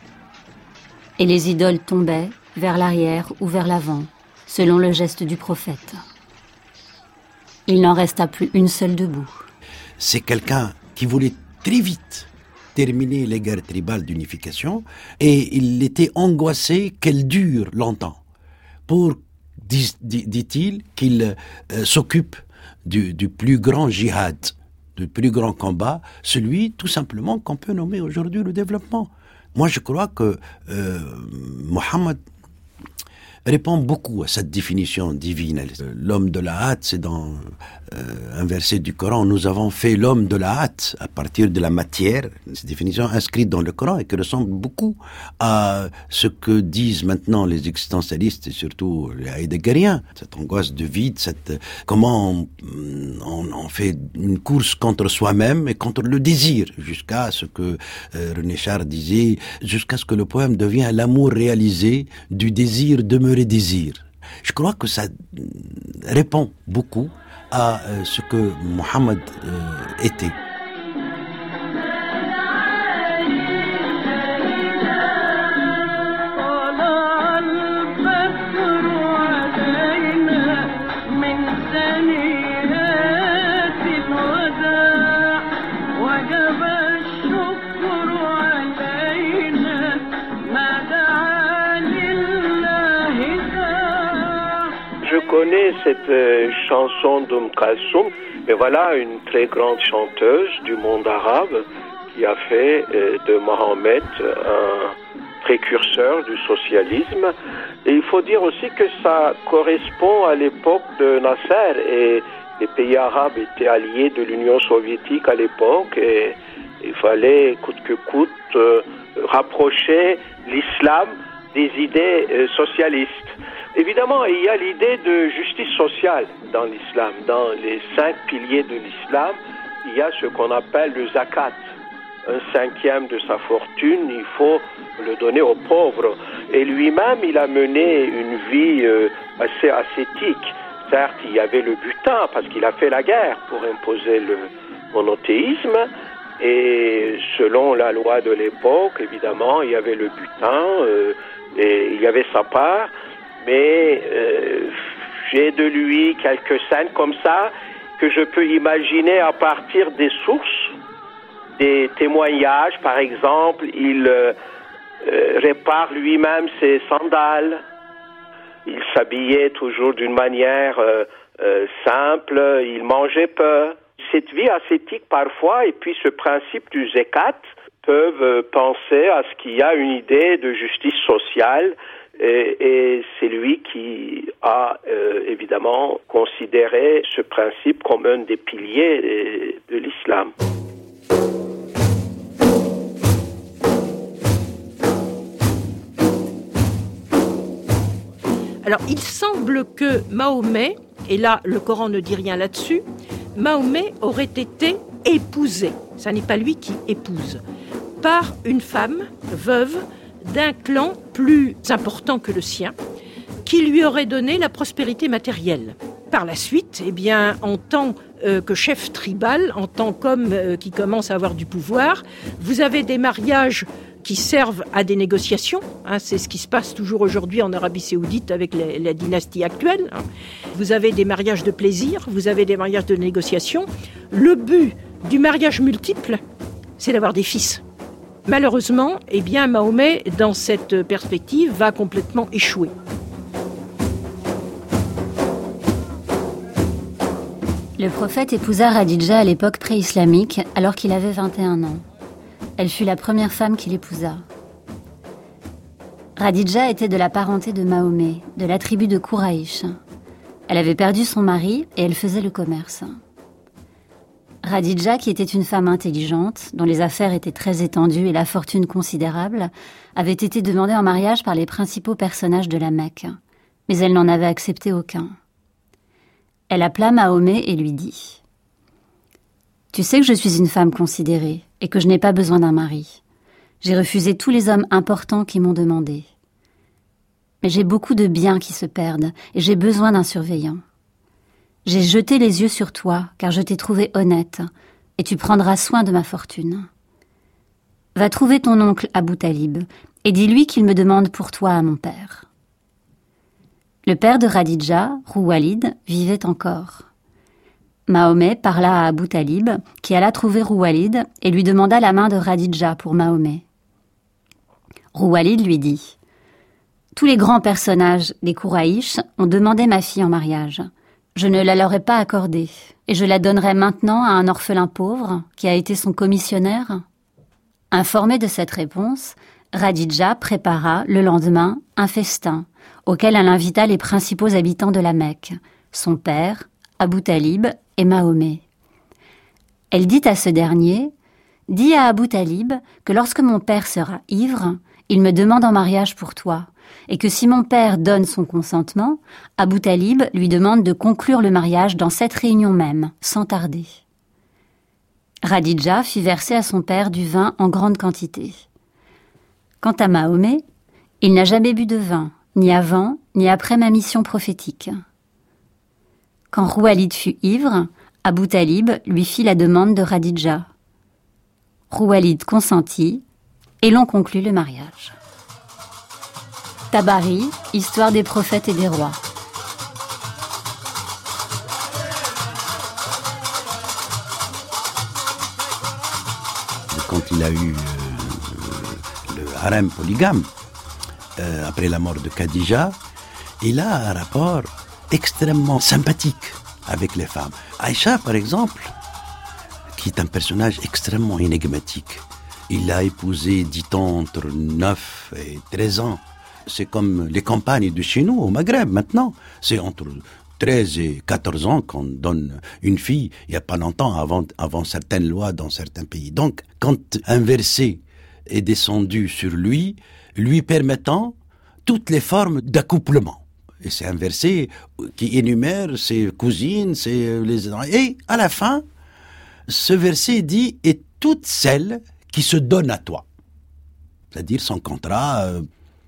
Et les idoles tombaient vers l'arrière ou vers l'avant, selon le geste du prophète. Il n'en resta plus une seule debout. C'est quelqu'un qui voulait très vite terminer les guerres tribales d'unification et il était angoissé qu'elles durent longtemps pour, dit, dit-il, qu'il euh, s'occupe du, du plus grand jihad, du plus grand combat, celui tout simplement qu'on peut nommer aujourd'hui le développement. Moi je crois que euh, Mohammed répond beaucoup à cette définition divine. L'homme de la hâte, c'est dans euh, un verset du Coran, nous avons fait l'homme de la hâte à partir de la matière. Cette définition inscrite dans le Coran et qui ressemble beaucoup à ce que disent maintenant les existentialistes et surtout les heideggeriens. Cette angoisse de vide, cette, comment on, on, on fait une course contre soi-même et contre le désir, jusqu'à ce que euh, René Char disait, jusqu'à ce que le poème devienne l'amour réalisé du désir demeuré désir. Je crois que ça répond beaucoup à euh, ce que Mohammed euh, était. Je connais cette euh, chanson d'Oum Kalsoum, mais voilà une très grande chanteuse du monde arabe qui a fait euh, de Mohammed un précurseur du socialisme. Et il faut dire aussi que ça correspond à l'époque de Nasser et les pays arabes étaient alliés de l'Union soviétique à l'époque et il fallait coûte que coûte euh, rapprocher l'islam des idées euh, socialistes. Évidemment, il y a l'idée de justice sociale dans l'islam. Dans les cinq piliers de l'islam, il y a ce qu'on appelle le zakat. Un cinquième de sa fortune, il faut le donner aux pauvres. Et lui-même, il a mené une vie euh, assez ascétique. Certes, il y avait le butin, parce qu'il a fait la guerre pour imposer le monothéisme. Et selon la loi de l'époque, évidemment, il y avait le butin euh, et il y avait sa part. Mais euh, j'ai de lui quelques scènes comme ça que je peux imaginer à partir des sources, des témoignages. Par exemple, il euh, euh, répare lui-même ses sandales. Il s'habillait toujours d'une manière euh, euh, simple. Il mangeait peu. Cette vie ascétique parfois et puis ce principe du zakat peuvent euh, penser à ce qu'il y a une idée de justice sociale. Et, et c'est lui qui a euh, évidemment considéré ce principe comme un des piliers de l'islam. Alors il semble que Mahomet, et là le Coran ne dit rien là-dessus, Mahomet aurait été épousé, ça n'est pas lui qui épouse, par une femme veuve d'un clan plus important que le sien, qui lui aurait donné la prospérité matérielle. Par la suite, eh bien, en tant euh, que chef tribal, en tant qu'homme euh, qui commence à avoir du pouvoir, vous avez des mariages qui servent à des négociations. Hein, c'est ce qui se passe toujours aujourd'hui en Arabie Saoudite avec les, la dynastie actuelle. Hein. Vous avez des mariages de plaisir, vous avez des mariages de négociation. Le but du mariage multiple, c'est d'avoir des fils. Malheureusement, eh bien, Mahomet, dans cette perspective, va complètement échouer. Le prophète épousa Khadija à l'époque pré-islamique, alors qu'il avait vingt et un ans. Elle fut la première femme qu'il épousa. Khadija était de la parenté de Mahomet, de la tribu de Kouraïch. Elle avait perdu son mari et elle faisait le commerce. Khadija, qui était une femme intelligente, dont les affaires étaient très étendues et la fortune considérable, avait été demandée en mariage par les principaux personnages de la Mecque, mais elle n'en avait accepté aucun. Elle appela Mahomet et lui dit « Tu sais que je suis une femme considérée et que je n'ai pas besoin d'un mari. J'ai refusé tous les hommes importants qui m'ont demandé. Mais j'ai beaucoup de biens qui se perdent et j'ai besoin d'un surveillant. J'ai jeté les yeux sur toi car je t'ai trouvé honnête et tu prendras soin de ma fortune. Va trouver ton oncle Abou Talib et dis-lui qu'il me demande pour toi à mon père. » Le père de Khadija, Rouwalid, vivait encore. Mahomet parla à Abou Talib, qui alla trouver Rouwalid et lui demanda la main de Khadija pour Mahomet. Rouwalid lui dit « Tous les grands personnages des Kouraïch ont demandé ma fille en mariage. Je ne la leur ai pas accordée, et je la donnerai maintenant à un orphelin pauvre qui a été son commissionnaire ?» Informé de cette réponse, Khadija prépara, le lendemain, un festin, auquel elle invita les principaux habitants de la Mecque, son père, Abou Talib et Mahomet. Elle dit à ce dernier « Dis à Abou Talib que lorsque mon père sera ivre, il me demande en mariage pour toi, et que si mon père donne son consentement, Abou Talib lui demande de conclure le mariage dans cette réunion même, sans tarder. » Khadija fit verser à son père du vin en grande quantité. Quant à Mahomet, il n'a jamais bu de vin, ni avant, ni après ma mission prophétique. Quand Rouwalid fut ivre, Abou Talib lui fit la demande de Khadija. Rouwalid consentit, et l'on conclut le mariage. Tabari, Histoire des prophètes et des rois. Quand il a eu euh, le harem polygame, euh, après la mort de Khadija, il a un rapport extrêmement sympathique avec les femmes. Aïcha, par exemple, qui est un personnage extrêmement énigmatique. Il l'a épousée, dit-on, entre neuf et treize ans. C'est comme les campagnes de chez nous, au Maghreb, maintenant. C'est entre treize et quatorze ans qu'on donne une fille. Il n'y a pas longtemps, avant, avant certaines lois dans certains pays. Donc, quand un verset est descendu sur lui, lui permettant toutes les formes d'accouplement. Et c'est un verset qui énumère ses cousines, ses, les... Et à la fin, ce verset dit « Et toutes celles qui se donnent à toi ». C'est-à-dire son contrat. Euh...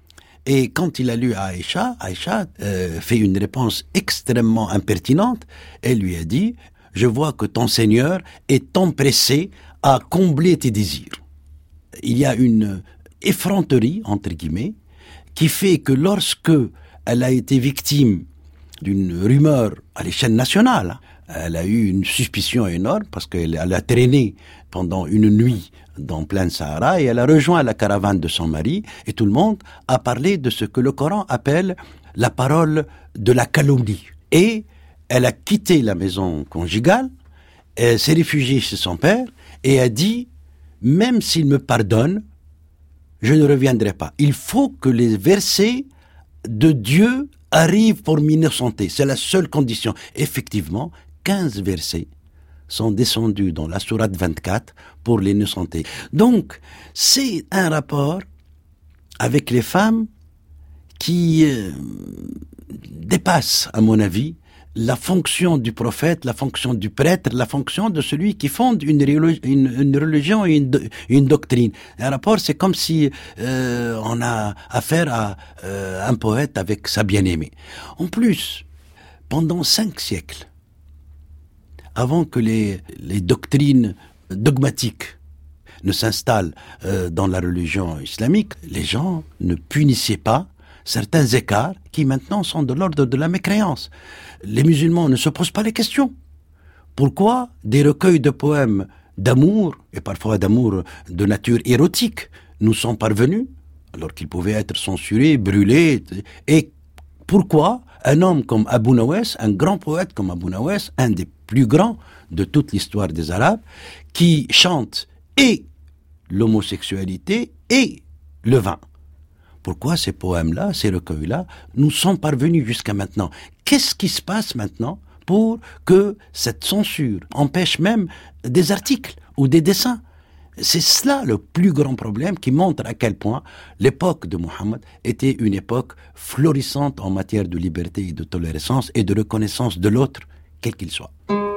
Et quand il a lu à Aïcha, Aïcha euh, fait une réponse extrêmement impertinente. Elle lui a dit « Je vois que ton Seigneur est empressé à combler tes désirs ». Il y a une effronterie, entre guillemets, qui fait que lorsque elle a été victime d'une rumeur à l'échelle nationale, elle a eu une suspicion énorme parce qu'elle elle a traîné pendant une nuit dans plein Sahara et elle a rejoint la caravane de son mari et tout le monde a parlé de ce que le Coran appelle la parole de la calomnie. Et elle a quitté la maison conjugale, elle s'est réfugiée chez son père et a dit « Même s'il me pardonne, je ne reviendrai pas. Il faut que les versets de Dieu arrivent pour m'innocenter. C'est la seule condition. » Effectivement, quinze versets sont descendus dans la sourate vingt-quatre pour l'innocenter. Donc, c'est un rapport avec les femmes qui euh, dépasse, à mon avis, la fonction du prophète, la fonction du prêtre, la fonction de celui qui fonde une, une, une religion et une, une doctrine. Et un rapport, c'est comme si euh, on a affaire à euh, un poète avec sa bien-aimée. En plus, pendant cinq siècles, avant que les, les doctrines dogmatiques ne s'installent euh, dans la religion islamique, les gens ne punissaient pas certains écarts qui maintenant sont de l'ordre de la mécréance. Les musulmans ne se posent pas les questions. Pourquoi des recueils de poèmes d'amour, et parfois d'amour de nature érotique, nous sont parvenus, alors qu'ils pouvaient être censurés, brûlés? Et pourquoi un homme comme Abu Nawas, un grand poète comme Abu Nawas, un des plus grands de toute l'histoire des Arabes, qui chante et l'homosexualité et le vin? Pourquoi ces poèmes-là, ces recueils-là, nous sont parvenus jusqu'à maintenant? Qu'est-ce qui se passe maintenant pour que cette censure empêche même des articles ou des dessins? C'est cela le plus grand problème qui montre à quel point l'époque de Mohammed était une époque florissante en matière de liberté et de tolérance et de reconnaissance de l'autre, quel qu'il soit.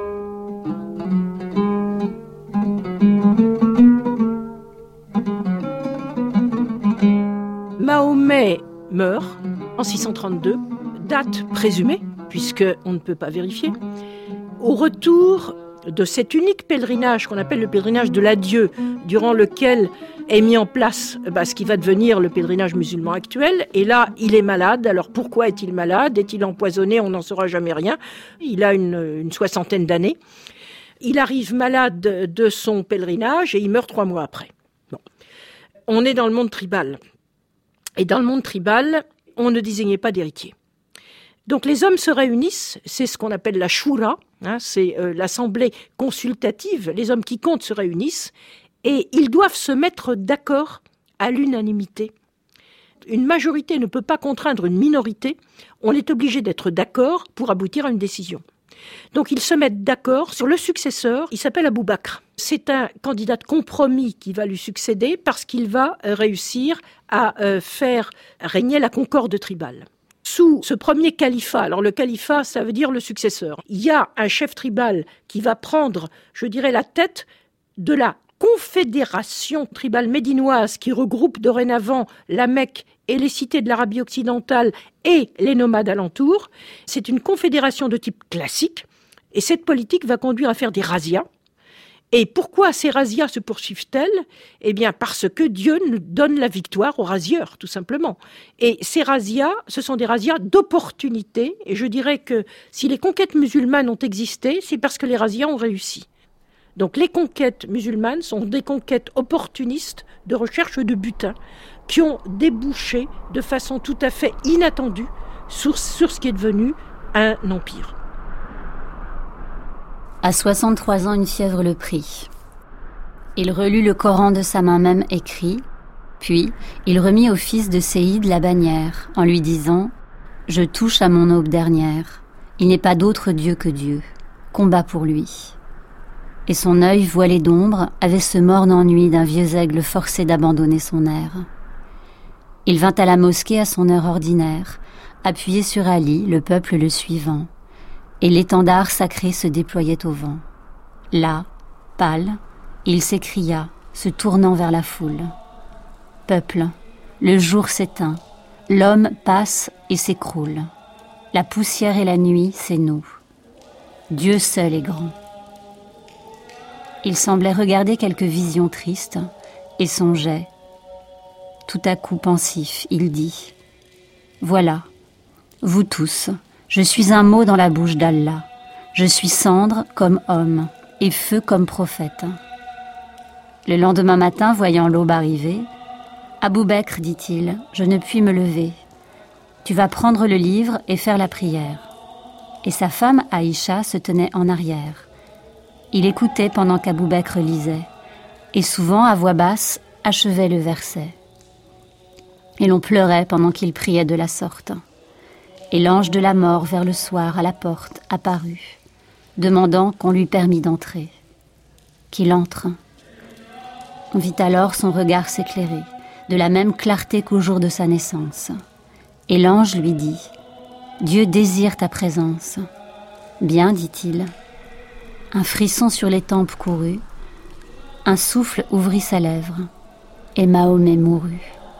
Mahomet meurt en six cent trente-deux, date présumée, puisqu'on ne peut pas vérifier. Au retour de cet unique pèlerinage qu'on appelle le pèlerinage de l'adieu, durant lequel est mis en place bah, ce qui va devenir le pèlerinage musulman actuel. Et là, il est malade. Alors pourquoi est-il malade? Est-il empoisonné? On n'en saura jamais rien. Il a une, une soixantaine d'années. Il arrive malade de son pèlerinage et il meurt trois mois après. Bon. On est dans le monde tribal. Et dans le monde tribal, on ne désignait pas d'héritier. Donc les hommes se réunissent, c'est ce qu'on appelle la shura, hein, c'est euh, l'assemblée consultative, les hommes qui comptent se réunissent, et ils doivent se mettre d'accord à l'unanimité. Une majorité ne peut pas contraindre une minorité, on est obligé d'être d'accord pour aboutir à une décision. Donc ils se mettent d'accord sur le successeur, il s'appelle Abou Bakr. C'est un candidat de compromis qui va lui succéder parce qu'il va réussir à euh, faire régner la concorde tribale. Sous ce premier califat, alors le califat, ça veut dire le successeur, il y a un chef tribal qui va prendre, je dirais, la tête de la confédération tribale médinoise qui regroupe dorénavant la Mecque et les cités de l'Arabie occidentale et les nomades alentours. C'est une confédération de type classique et cette politique va conduire à faire des razzias. Et pourquoi ces razzias se poursuivent-elles? Eh bien, parce que Dieu nous donne la victoire aux razzieurs, tout simplement. Et ces razzias, ce sont des razzias d'opportunité. Et je dirais que si les conquêtes musulmanes ont existé, c'est parce que les razzias ont réussi. Donc les conquêtes musulmanes sont des conquêtes opportunistes de recherche de butin qui ont débouché de façon tout à fait inattendue sur, sur ce qui est devenu un empire. À soixante-trois ans, une fièvre le prit. Il relut le Coran de sa main même écrit, puis il remit au fils de Séïd la bannière, en lui disant « Je touche à mon aube dernière. Il n'est pas d'autre Dieu que Dieu. Combat pour lui. » Et son œil voilé d'ombre avait ce morne ennui d'un vieux aigle forcé d'abandonner son air. Il vint à la mosquée à son heure ordinaire, appuyé sur Ali, le peuple le suivant. Et l'étendard sacré se déployait au vent. Là, pâle, il s'écria, se tournant vers la foule. « Peuple, le jour s'éteint, l'homme passe et s'écroule. La poussière et la nuit, c'est nous. Dieu seul est grand. » Il semblait regarder quelques visions tristes et songeait. Tout à coup pensif, il dit « Voilà, vous tous, je suis un mot dans la bouche d'Allah. Je suis cendre comme homme et feu comme prophète. » Le lendemain matin, voyant l'aube arriver, « Abou Bakr, dit-il, je ne puis me lever. Tu vas prendre le livre et faire la prière. » Et sa femme, Aïcha, se tenait en arrière. Il écoutait pendant qu'Abou Bakr lisait, et souvent, à voix basse, achevait le verset. Et l'on pleurait pendant qu'il priait de la sorte. Et l'ange de la mort, vers le soir, à la porte, apparut, demandant qu'on lui permît d'entrer. Qu'il entre. On vit alors son regard s'éclairer, de la même clarté qu'au jour de sa naissance. Et l'ange lui dit « Dieu désire ta présence. Bien, dit-il. Un frisson sur les tempes courut, un souffle ouvrit sa lèvre, et Mahomet mourut.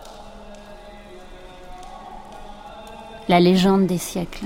La légende des siècles.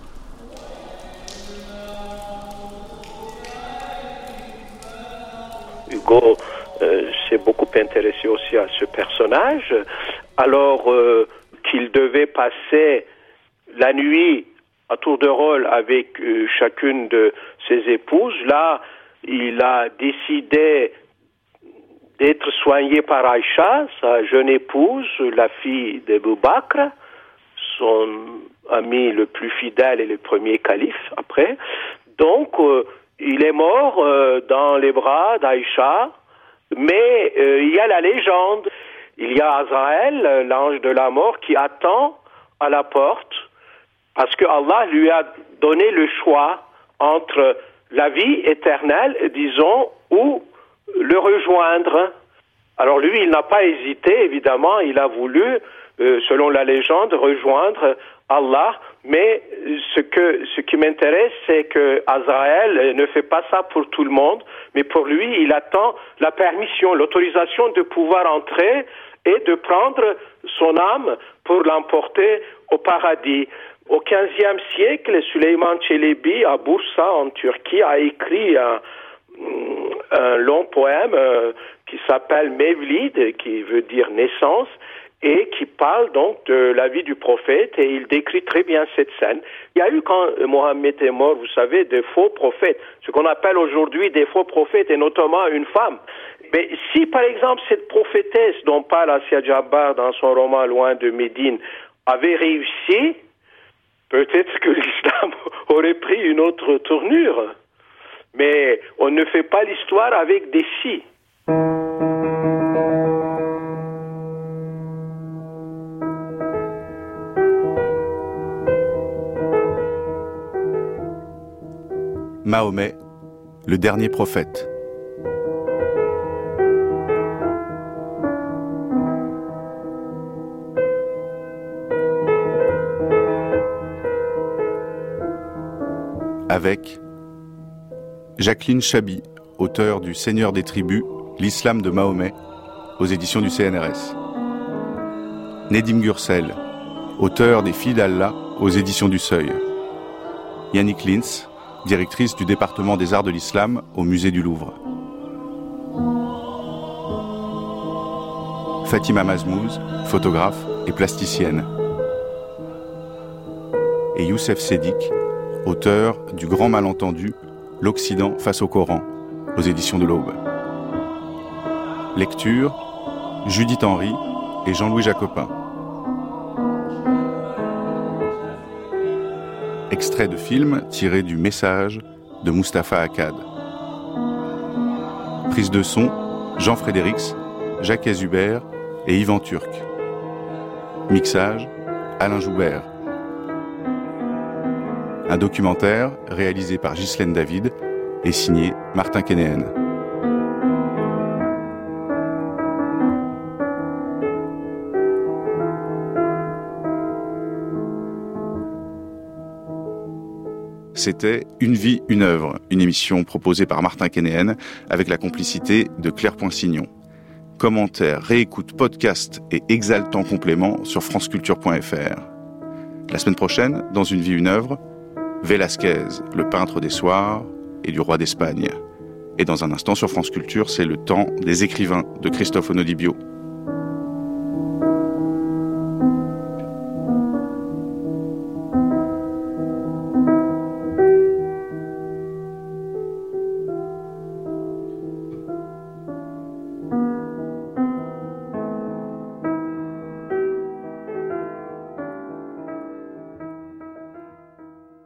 Hugo euh, s'est beaucoup intéressé aussi à ce personnage, alors euh, qu'il devait passer la nuit à tour de rôle avec euh, chacune de ses épouses. Là, il a décidé d'être soigné par Aïcha, sa jeune épouse, la fille d'Abou Bakr, son ami le plus fidèle et le premier calife après. Donc, euh, il est mort euh, dans les bras d'Aïcha, mais euh, il y a la légende. Il y a Azraël, l'ange de la mort, qui attend à la porte parce que Allah lui a donné le choix entre la vie éternelle, disons, ou le rejoindre. Alors lui, il n'a pas hésité, évidemment, il a voulu, euh, selon la légende, rejoindre Allah, mais ce que ce qui m'intéresse, c'est que Azraël ne fait pas ça pour tout le monde, mais pour lui, il attend la permission, l'autorisation de pouvoir entrer et de prendre son âme pour l'emporter au paradis. Au quinzième siècle, Süleyman Çelebi, à Bursa, en Turquie, a écrit un, un long poème euh, qui s'appelle Mevlid, qui veut dire naissance, et qui parle donc de la vie du prophète, et il décrit très bien cette scène. Il y a eu, quand Mohammed est mort, vous savez, des faux prophètes, ce qu'on appelle aujourd'hui des faux prophètes, et notamment une femme. Mais si, par exemple, cette prophétesse dont parle Assia Djabbar dans son roman Loin de Médine avait réussi, peut-être que l'islam aurait pris une autre tournure. Mais on ne fait pas l'histoire avec des si. Mahomet, le dernier prophète. Avec Jacqueline Chabi, auteure du Seigneur des tribus, l'islam de Mahomet, aux éditions du C N R S. Nedim Gürsel, auteur des Filles d'Allah, aux éditions du Seuil. Yannick Lins, directrice du département des arts de l'islam au musée du Louvre. Fatima Mazmouz, photographe et plasticienne. Et Youssef Sédik, auteur du Grand Malentendu, l'Occident face au Coran, aux éditions de l'Aube. Lecture, Judith Henry et Jean-Louis Jacopin. Extrait de film tiré du Message de Mustapha Akkad. Prise de son, Jean Frédérix, Jacques Hubert et Yvan Turc. Mixage, Alain Joubert. Un documentaire réalisé par Ghislaine David et signé Martin Kénéen. C'était Une vie, une œuvre, une émission proposée par Martin Kénéen avec la complicité de Claire Poinsignon. Commentaires, réécoutes, podcasts et exaltants compléments sur franceculture point f r. La semaine prochaine, dans Une vie, une œuvre, Velázquez, le peintre des soirs et du roi d'Espagne. Et dans un instant sur France Culture, c'est le temps des écrivains de Christophe Onodibio.